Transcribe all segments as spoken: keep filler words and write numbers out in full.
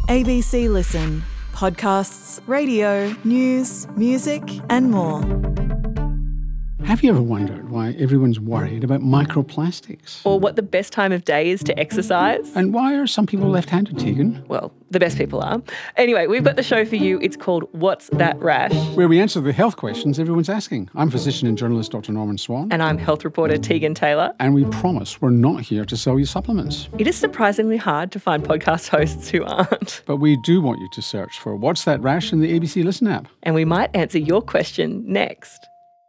A B C Listen. Podcasts, radio, news, music and more. Have you ever wondered why everyone's worried about microplastics? Or what the best time of day is to exercise? And why are some people left-handed, Tegan? Well, the best people are. Anyway, we've got the show for you. It's called What's That Rash? Where we answer the health questions everyone's asking. I'm physician and journalist Doctor Norman Swan. And I'm health reporter Tegan Taylor. And we promise we're not here to sell you supplements. It is surprisingly hard to find podcast hosts who aren't. But we do want you to search for What's That Rash in the A B C Listen app. And we might answer your question next.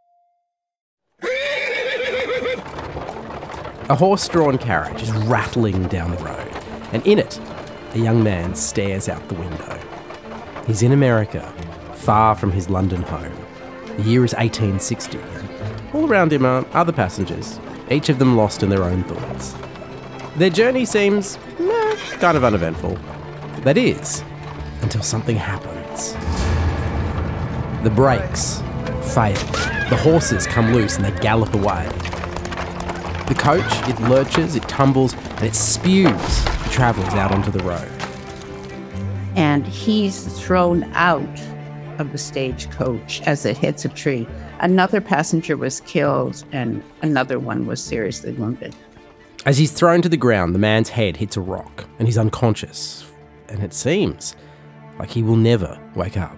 A horse-drawn carriage is rattling down the road, and in it, a young man stares out the window. He's in America, far from his London home. The year is eighteen sixty, and all around him are other passengers, each of them lost in their own thoughts. Their journey seems eh, kind of uneventful. That is, until something happens. The brakes fail. The horses come loose and they gallop away. The coach, it lurches, it tumbles, and it spews the travellers out onto the road. And he's thrown out of the stagecoach as it hits a tree. Another passenger was killed and another one was seriously wounded. As he's thrown to the ground, the man's head hits a rock and he's unconscious. And it seems like he will never wake up.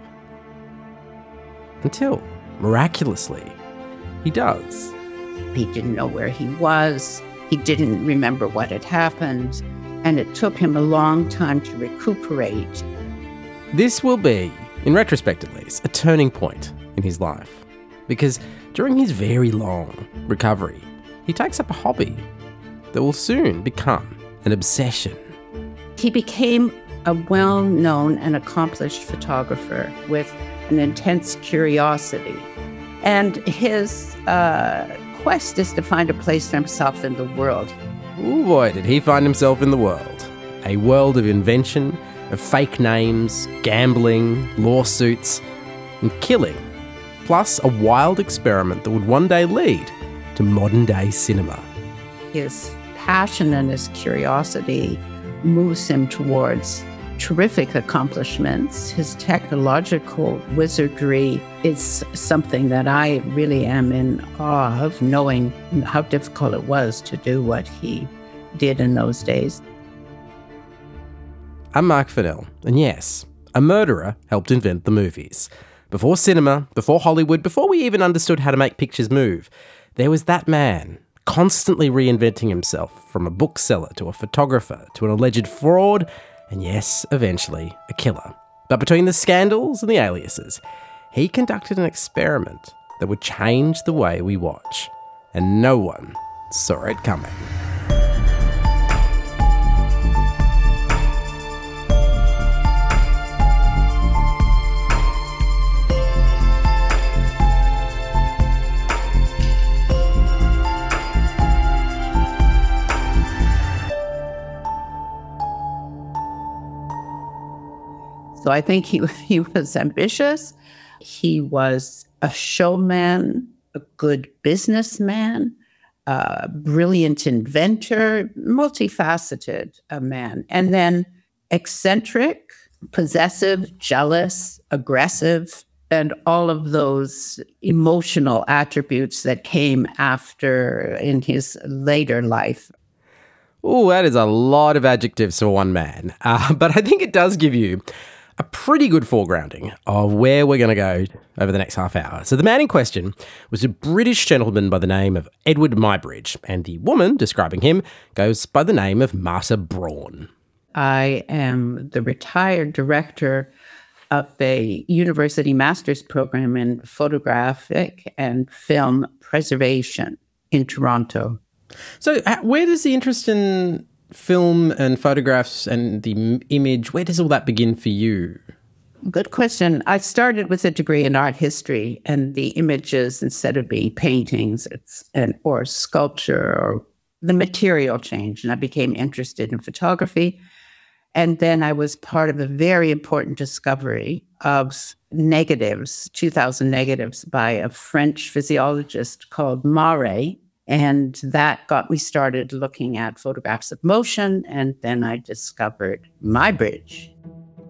Until, miraculously, he does. He didn't know where he was. He didn't remember what had happened. And it took him a long time to recuperate. This will be, in retrospect at least, a turning point in his life. Because during his very long recovery, he takes up a hobby that will soon become an obsession. He became a well-known and accomplished photographer with an intense curiosity. And his uh, quest is to find a place for himself in the world. Oh boy, did he find himself in the world. A world of invention, of fake names, gambling, lawsuits, and killing. Plus a wild experiment that would one day lead to modern-day cinema. His passion and his curiosity moves him towards terrific accomplishments. His technological wizardry is something that I really am in awe of, knowing how difficult it was to do what he did in those days. I'm Mark Fennell, and yes, a murderer helped invent the movies. Before cinema, before Hollywood, before we even understood how to make pictures move, there was that man, constantly reinventing himself, from a bookseller to a photographer to an alleged fraud, and yes, eventually, a killer. But between the scandals and the aliases, he conducted an experiment that would change the way we watch. And no one saw it coming. So I think he, he was ambitious. He was a showman, a good businessman, a brilliant inventor, multifaceted a man. And then eccentric, possessive, jealous, aggressive, and all of those emotional attributes that came after in his later life. Oh, that is a lot of adjectives for one man. Uh, but I think it does give you a pretty good foregrounding of where we're going to go over the next half hour. So the man in question was a British gentleman by the name of Edward Muybridge, and the woman describing him goes by the name of Martha Braun. I am the retired director of a university master's program in photographic and film preservation in Toronto. So uh, where does the interest in film and photographs and the m- image, where does all that begin for you? Good question. I started with a degree in art history, and the images, instead of being paintings it's and or sculpture, or the material changed, and I became interested in photography. And then I was part of a very important discovery of negatives, two thousand negatives, by a French physiologist called Mare. And that got me started looking at photographs of motion, and then I discovered Muybridge.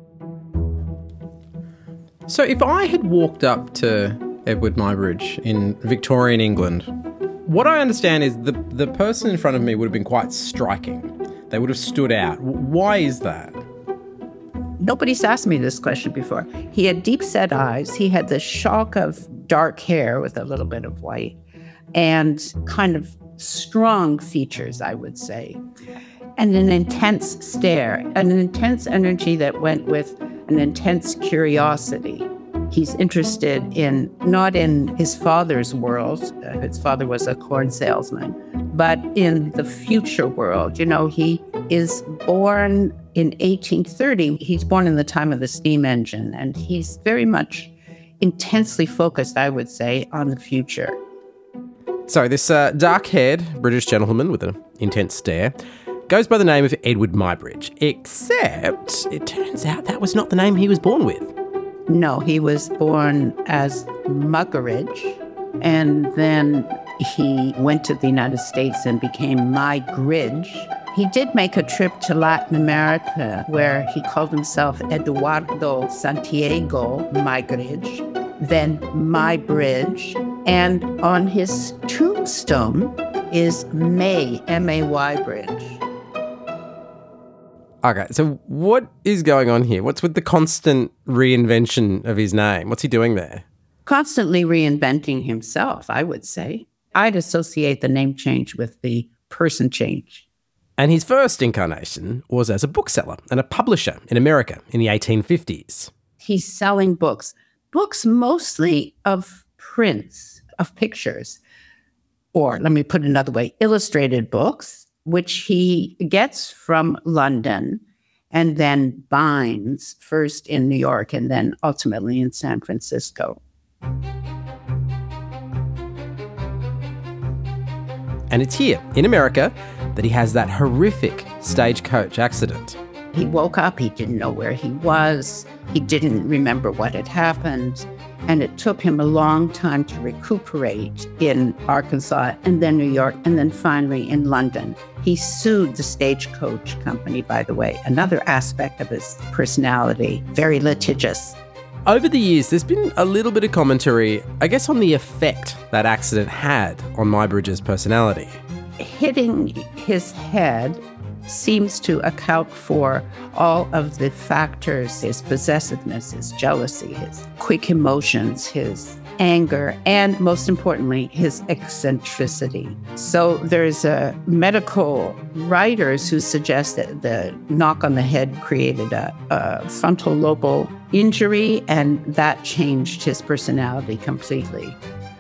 So if I had walked up to Edward Muybridge in Victorian England, what I understand is the, the person in front of me would have been quite striking. They would have stood out. Why is that? Nobody's asked me this question before. He had deep-set eyes. He had the shock of dark hair with a little bit of white and kind of strong features, I would say, and an intense stare, an intense energy that went with an intense curiosity. He's interested in, not in his father's world, uh, his father was a corn salesman, but in the future world. You know, he is born in eighteen thirty. He's born in the time of the steam engine, and he's very much intensely focused, I would say, on the future. So this uh, dark-haired British gentleman with an intense stare goes by the name of Edward Muybridge, except it turns out that was not the name he was born with. No, he was born as Muggeridge, and then he went to the United States and became Muybridge. He did make a trip to Latin America where he called himself Eduardo Santiago Muybridge, then Muybridge, and on his tombstone is May, M A Y Bridge. Okay, so what is going on here? What's with the constant reinvention of his name? What's he doing there? Constantly reinventing himself, I would say. I'd associate the name change with the person change. And his first incarnation was as a bookseller and a publisher in America in the eighteen fifties. He's selling books, books mostly of prints, of pictures, or let me put it another way, illustrated books, which he gets from London and then binds first in New York and then ultimately in San Francisco. And it's here, in America, that he has that horrific stagecoach accident. He woke up, he didn't know where he was, he didn't remember what had happened, and it took him a long time to recuperate in Arkansas and then New York and then finally in London. He sued the stagecoach company, by the way, another aspect of his personality, very litigious. Over the years, there's been a little bit of commentary, I guess, on the effect that accident had on Muybridge's personality. Hitting his head seems to account for all of the factors, his possessiveness, his jealousy, his quick emotions, his anger, and most importantly, his eccentricity. So there's uh, medical writers who suggest that the knock on the head created a, a frontal lobal injury, and that changed his personality completely.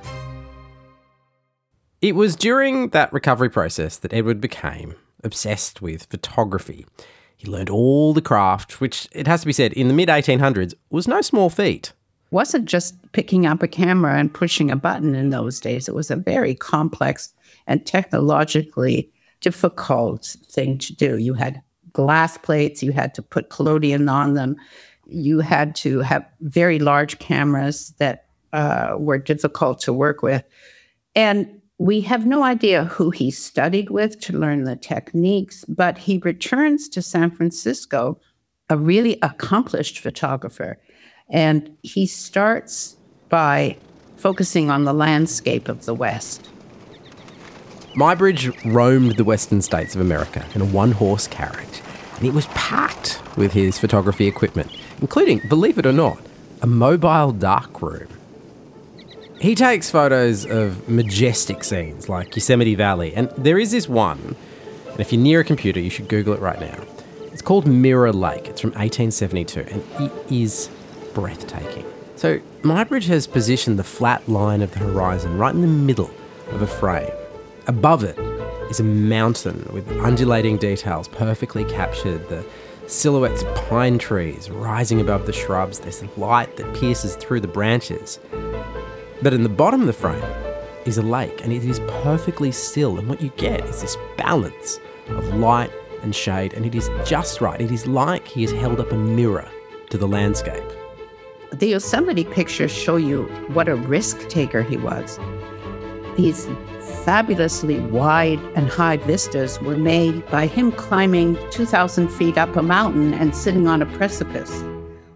It was during that recovery process that Edward became obsessed with photography. He learned all the craft, which, it has to be said, in the mid eighteen hundreds was no small feat. Wasn't just picking up a camera and pushing a button in those days. It was a very complex and technologically difficult thing to do. You had glass plates, you had to put collodion on them, you had to have very large cameras that uh, were difficult to work with. And we have no idea who he studied with to learn the techniques, but he returns to San Francisco a really accomplished photographer. And he starts by focusing on the landscape of the West. Muybridge roamed the western states of America in a one-horse carriage, and it was packed with his photography equipment, including, believe it or not, a mobile darkroom. He takes photos of majestic scenes like Yosemite Valley, and there is this one, and if you're near a computer, you should Google it right now. It's called Mirror Lake. It's from eighteen seventy-two, and it is breathtaking. So Muybridge has positioned the flat line of the horizon right in the middle of a frame. Above it is a mountain with undulating details perfectly captured, the silhouettes of pine trees rising above the shrubs. There's light that pierces through the branches. But in the bottom of the frame is a lake, and it is perfectly still, and what you get is this balance of light and shade, and it is just right. It is like he has held up a mirror to the landscape. The Yosemite pictures show you what a risk taker he was. These fabulously wide and high vistas were made by him climbing two thousand feet up a mountain and sitting on a precipice,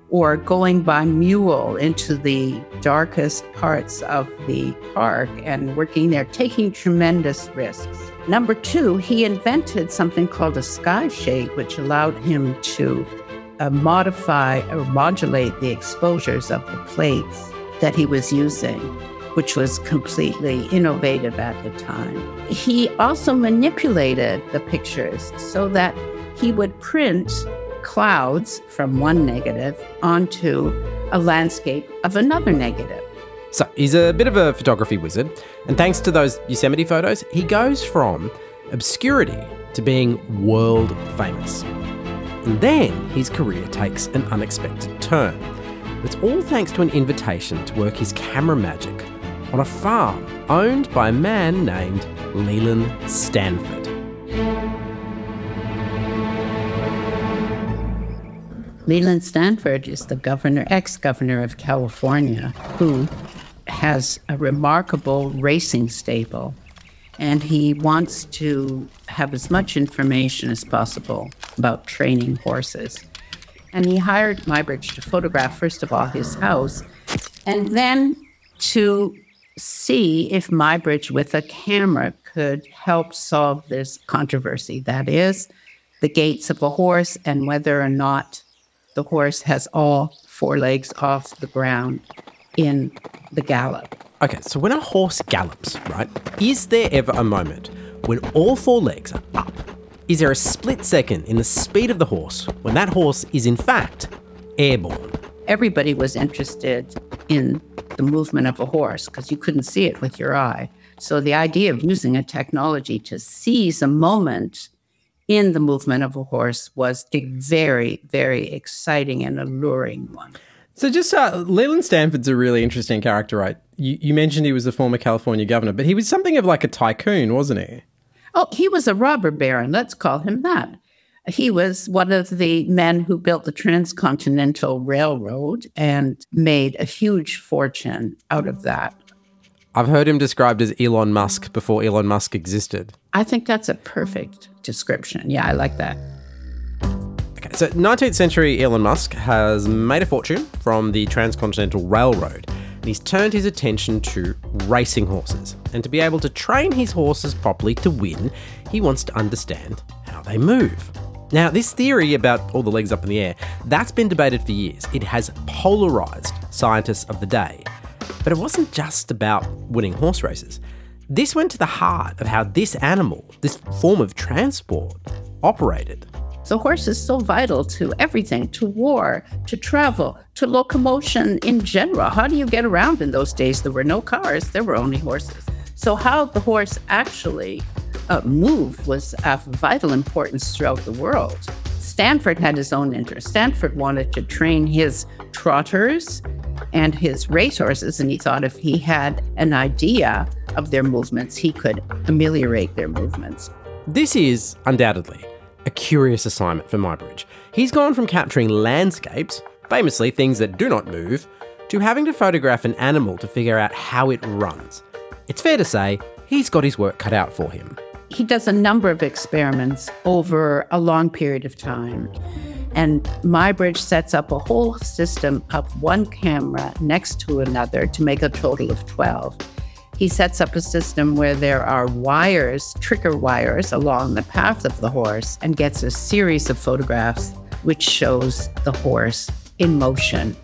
or going by mule into the darkest parts of the park and working there, taking tremendous risks. Number two, he invented something called a sky shade, which allowed him to uh, modify or modulate the exposures of the plates that he was using, which was completely innovative at the time. He also manipulated the pictures so that he would print clouds from one negative onto a landscape of another negative. So he's a bit of a photography wizard, and thanks to those Yosemite photos, he goes from obscurity to being world famous. And then his career takes an unexpected turn. It's all thanks to an invitation to work his camera magic on a farm owned by a man named Leland Stanford. Leland Stanford is the governor, ex-governor of California, who has a remarkable racing stable, and he wants to have as much information as possible about training horses. And he hired Muybridge to photograph, first of all, his house, and then to see if Muybridge with a camera could help solve this controversy. That is, the gaits of a horse and whether or not the horse has all four legs off the ground in the gallop. Okay, so when a horse gallops, right, is there ever a moment when all four legs are up? Is there a split second in the speed of the horse when that horse is in fact airborne? Everybody was interested in the movement of a horse because you couldn't see it with your eye. So the idea of using a technology to seize a moment in the movement of a horse was a very, very exciting and alluring one. So just uh, Leland Stanford's a really interesting character, right? You, you mentioned he was a former California governor, but he was something of like a tycoon, wasn't he? Oh, he was a robber baron. Let's call him that. He was one of the men who built the Transcontinental Railroad and made a huge fortune out of that. I've heard him described as Elon Musk before Elon Musk existed. I think that's a perfect description. Yeah, I like that. Okay, so nineteenth century Elon Musk has made a fortune from the Transcontinental Railroad, and he's turned his attention to racing horses. And to be able to train his horses properly to win, he wants to understand how they move. Now, this theory about all the legs up in the air, that's been debated for years. It has polarised scientists of the day. But it wasn't just about winning horse races. This went to the heart of how this animal, this form of transport, operated. The horse is so vital to everything, to war, to travel, to locomotion in general. How do you get around in those days? There were no cars, there were only horses. So how the horse actually uh, moved was of vital importance throughout the world. Stanford had his own interest. Stanford wanted to train his trotters and his racehorses, and he thought if he had an idea of their movements, he could ameliorate their movements. This is, undoubtedly, a curious assignment for Muybridge. He's gone from capturing landscapes, famously things that do not move, to having to photograph an animal to figure out how it runs. It's fair to say he's got his work cut out for him. He does a number of experiments over a long period of time. And Muybridge sets up a whole system of one camera next to another to make a total of twelve. He sets up a system where there are wires, trigger wires, along the path of the horse and gets a series of photographs which shows the horse in motion.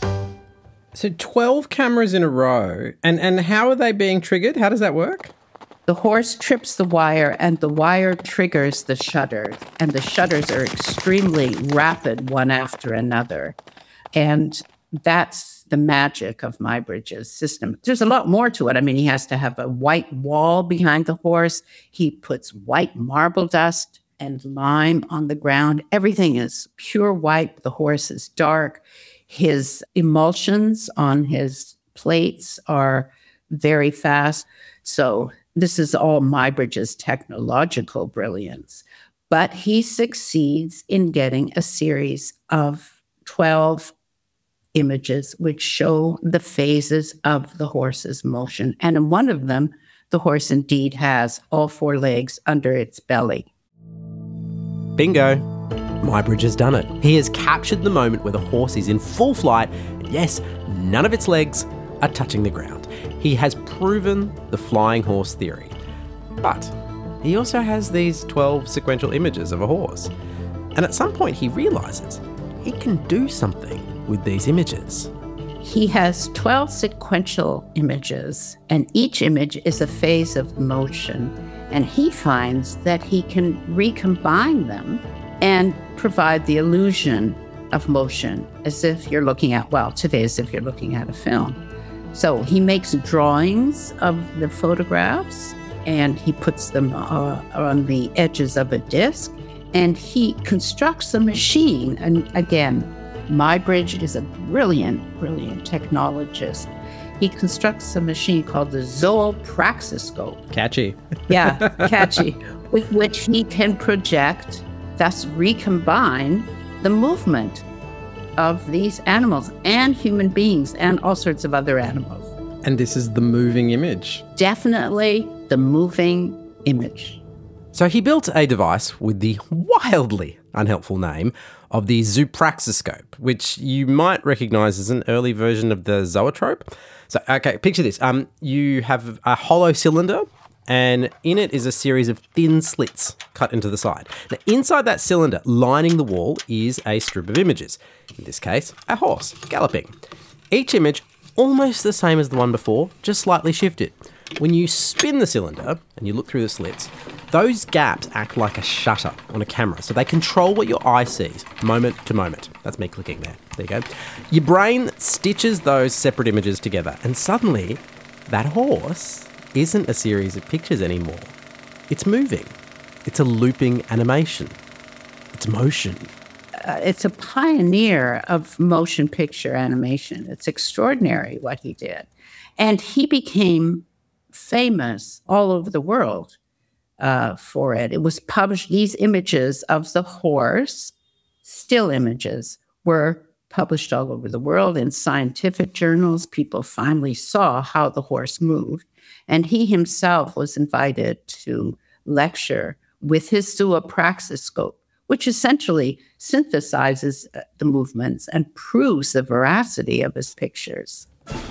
So twelve cameras in a row. And, and how are they being triggered? How does that work? The horse trips the wire and the wire triggers the shutter. And the shutters are extremely rapid, one after another. And that's the magic of Muybridge's system. There's a lot more to it. I mean, he has to have a white wall behind the horse. He puts white marble dust and lime on the ground. Everything is pure white. The horse is dark. His emulsions on his plates are very fast. So this is all Muybridge's technological brilliance. But he succeeds in getting a series of twelve images which show the phases of the horse's motion. And in one of them, the horse indeed has all four legs under its belly. Bingo. Muybridge has done it. He has captured the moment where the horse is in full flight, and yes, none of its legs are touching the ground. He has proven the flying horse theory. But he also has these twelve sequential images of a horse. And at some point he realises he can do something with these images. He has twelve sequential images, and each image is a phase of motion. And he finds that he can recombine them and provide the illusion of motion as if you're looking at, well, today as if you're looking at a film. So he makes drawings of the photographs and he puts them uh, on the edges of a disc, and he constructs a machine. And again, Muybridge is a brilliant, brilliant technologist. He constructs a machine called the zoopraxiscope. Catchy. Yeah, catchy. With which he can project, thus recombine the movement of these animals and human beings and all sorts of other animals. And this is the moving image. Definitely the moving image. So he built a device with the wildly unhelpful name of the zoopraxiscope, which you might recognise as an early version of the zoetrope. So, okay, picture this. Um, you have a hollow cylinder, and in it is a series of thin slits cut into the side. Now, inside that cylinder, lining the wall, is a strip of images. In this case, a horse galloping. Each image almost the same as the one before, just slightly shifted. When you spin the cylinder and you look through the slits, those gaps act like a shutter on a camera, so they control what your eye sees moment to moment. That's me clicking there. There you go. Your brain stitches those separate images together, and suddenly that horse isn't a series of pictures anymore. It's moving. It's a looping animation. It's motion. Uh, it's a pioneer of motion picture animation. It's extraordinary what he did. And he became famous all over the world uh, for it. It was published, these images of the horse, still images, were published all over the world in scientific journals. People finally saw how the horse moved. And he himself was invited to lecture with his zoopraxiscope, which essentially synthesizes the movements and proves the veracity of his pictures.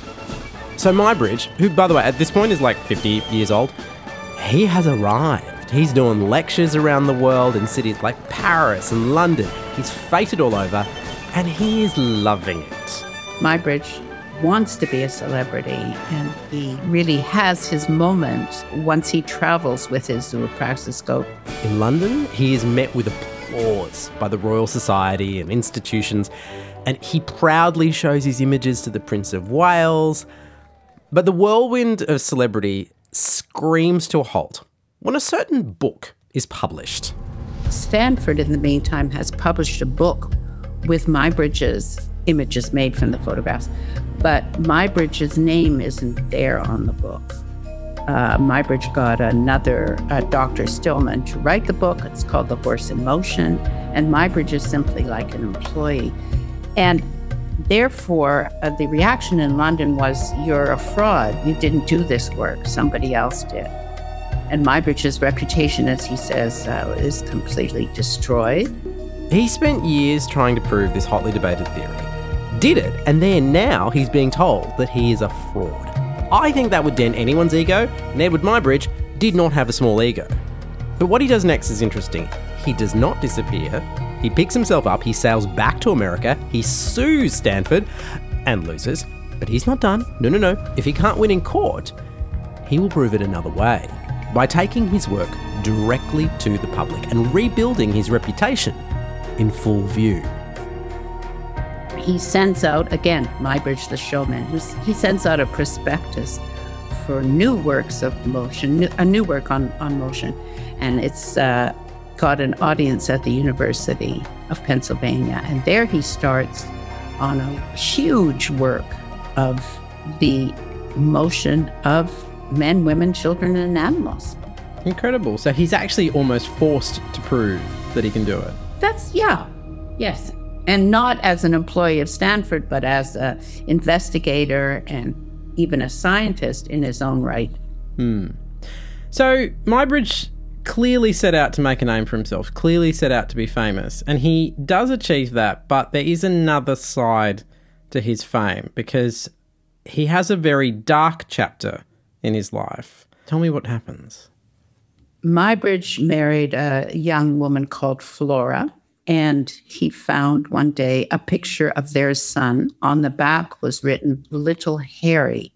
So Muybridge, who, by the way, at this point is like fifty years old, he has arrived. He's doing lectures around the world in cities like Paris and London. He's feted all over, and he is loving it. Muybridge wants to be a celebrity, and he really has his moment once he travels with his zoopraxiscope. In London, he is met with applause by the Royal Society and institutions, and he proudly shows his images to the Prince of Wales. But the whirlwind of celebrity screams to a halt when a certain book is published. Stanford, in the meantime, has published a book with Muybridge's images made from the photographs, but Muybridge's name isn't there on the book. Uh, Muybridge got another, uh, Doctor Stillman, to write the book. It's called The Horse in Motion, and Muybridge is simply like an employee. And therefore, uh, the reaction in London was, you're a fraud. You didn't do this work. Somebody else did. And Muybridge's reputation, as he says, uh, is completely destroyed. He spent years trying to prove this hotly debated theory. Did it, and then now he's being told that he is a fraud. I think that would dent anyone's ego, and Edward Muybridge did not have a small ego. But what he does next is interesting. He does not disappear. He picks himself up, he sails back to America, he sues Stanford, and loses. But he's not done. No, no, no. If he can't win in court, he will prove it another way, by taking his work directly to the public and rebuilding his reputation in full view. He sends out, again, Muybridge the showman, he sends out a prospectus for new works of motion, a new work on, on motion. And it's uh, got an audience at the University of Pennsylvania. And there he starts on a huge work of the motion of men, women, children, and animals. Incredible. So he's actually almost forced to prove that he can do it. That's, yeah, yes. And not as an employee of Stanford, but as an investigator and even a scientist in his own right. Hmm. So Muybridge clearly set out to make a name for himself, clearly set out to be famous, and he does achieve that, but there is another side to his fame because he has a very dark chapter in his life. Tell me what happens. Muybridge married a young woman called Flora, and he found one day a picture of their son. On the back was written, Little Harry.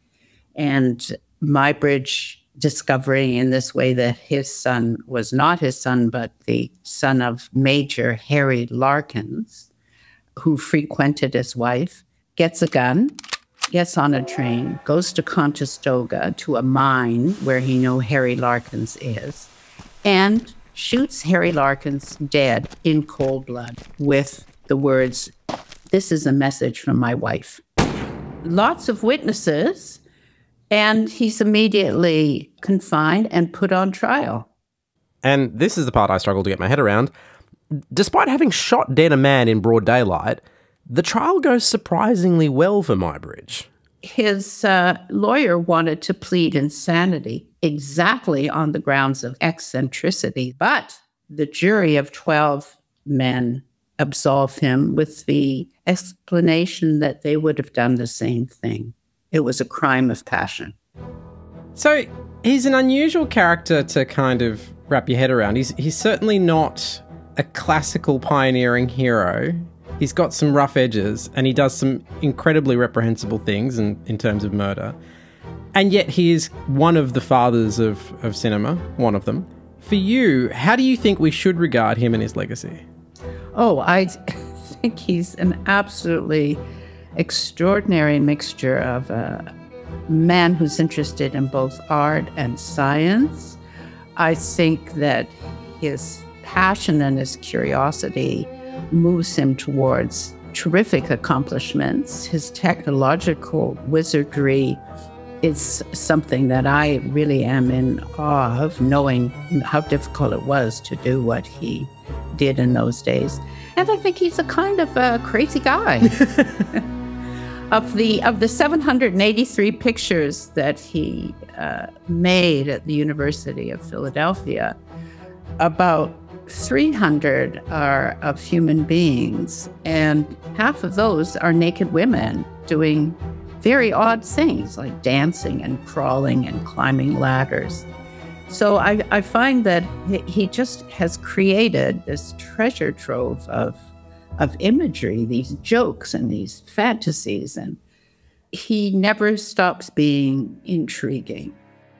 And Muybridge, discovering in this way that his son was not his son, but the son of Major Harry Larkins, who frequented his wife, gets a gun, gets on a train, goes to Conestoga to a mine where he knows Harry Larkins is, and shoots Harry Larkins dead in cold blood with the words, "This is a message from my wife." Lots of witnesses, and he's immediately confined and put on trial. And this is the part I struggle to get my head around. Despite having shot dead a man in broad daylight, the trial goes surprisingly well for Muybridge. His uh, lawyer wanted to plead insanity exactly on the grounds of eccentricity, but the jury of twelve men absolved him with the explanation that they would have done the same thing. It was a crime of passion. So he's an unusual character to kind of wrap your head around. He's, he's certainly not a classical pioneering hero. He's got some rough edges and he does some incredibly reprehensible things in, in terms of murder. And yet he is one of the fathers of, of cinema, one of them. For you, how do you think we should regard him and his legacy? Oh, I think he's an absolutely extraordinary mixture of a man who's interested in both art and science. I think that his passion and his curiosity moves him towards terrific accomplishments. His technological wizardry is something that I really am in awe of, knowing how difficult it was to do what he did in those days. And I think he's a kind of a crazy guy. Of the of the seven hundred eighty-three pictures that he uh, made at the University of Philadelphia, about three hundred are of human beings, and half of those are naked women doing very odd things like dancing and crawling and climbing ladders. So I, I find that he just has created this treasure trove of of imagery, these jokes and these fantasies, and he never stops being intriguing.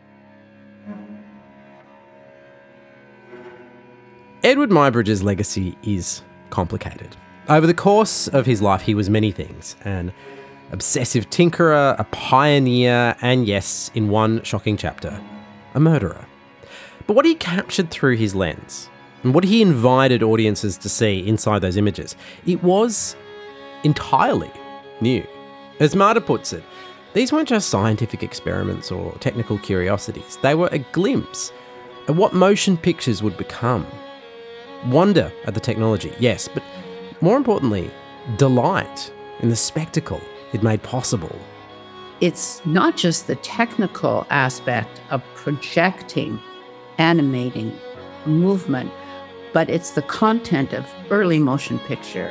Edward Muybridge's legacy is complicated. Over the course of his life, he was many things: an obsessive tinkerer, a pioneer, and yes, in one shocking chapter, a murderer. But what he captured through his lens, and what he invited audiences to see inside those images, it was entirely new. As Marta puts it, these weren't just scientific experiments or technical curiosities. They were a glimpse at what motion pictures would become. Wonder at the technology, yes, but more importantly, delight in the spectacle it made possible. It's not just the technical aspect of projecting, animating, movement, but it's the content of early motion picture.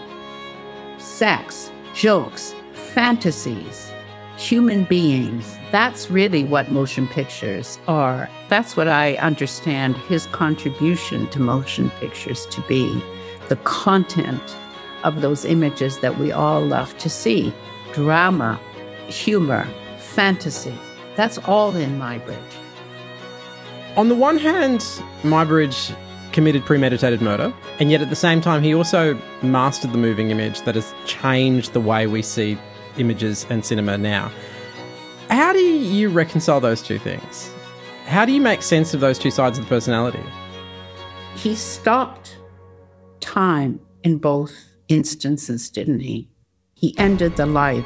Sex, jokes, fantasies, human beings. That's really what motion pictures are. That's what I understand his contribution to motion pictures to be, the content of those images that we all love to see. Drama, humor, fantasy. That's all in Muybridge. On the one hand, Muybridge committed premeditated murder, and yet at the same time he also mastered the moving image that has changed the way we see images and cinema now. How do you reconcile those two things? How do you make sense of those two sides of the personality? He stopped time in both instances, didn't he? He ended the life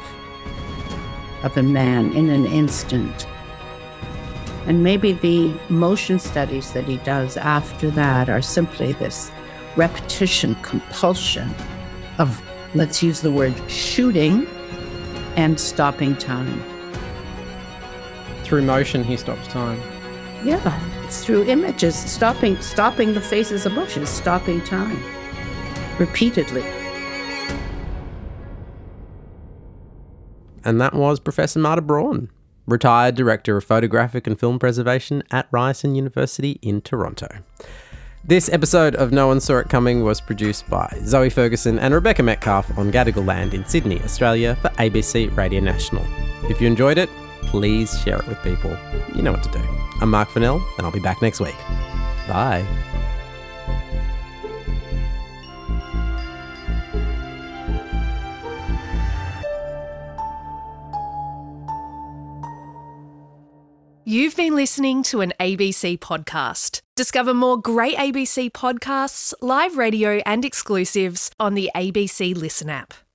of a man in an instant. And maybe the motion studies that he does after that are simply this repetition, compulsion of, let's use the word, shooting and stopping time. Through motion, he stops time. Yeah, it's through images, stopping, stopping the faces of bushes, stopping time, repeatedly. And that was Professor Marta Braun, retired Director of Photographic and Film Preservation at Ryerson University in Toronto. This episode of No One Saw It Coming was produced by Zoe Ferguson and Rebecca Metcalf on Gadigal land in Sydney, Australia for A B C Radio National. If you enjoyed it, please share it with people. You know what to do. I'm Mark Fennell, and I'll be back next week. Bye. You've been listening to an A B C podcast. Discover more great A B C podcasts, live radio and exclusives on the A B C Listen app.